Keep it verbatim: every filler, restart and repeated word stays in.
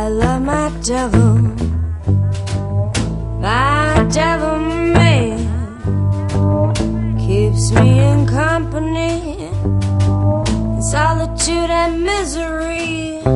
I love my devil, my devil man keeps me in company in solitude and misery.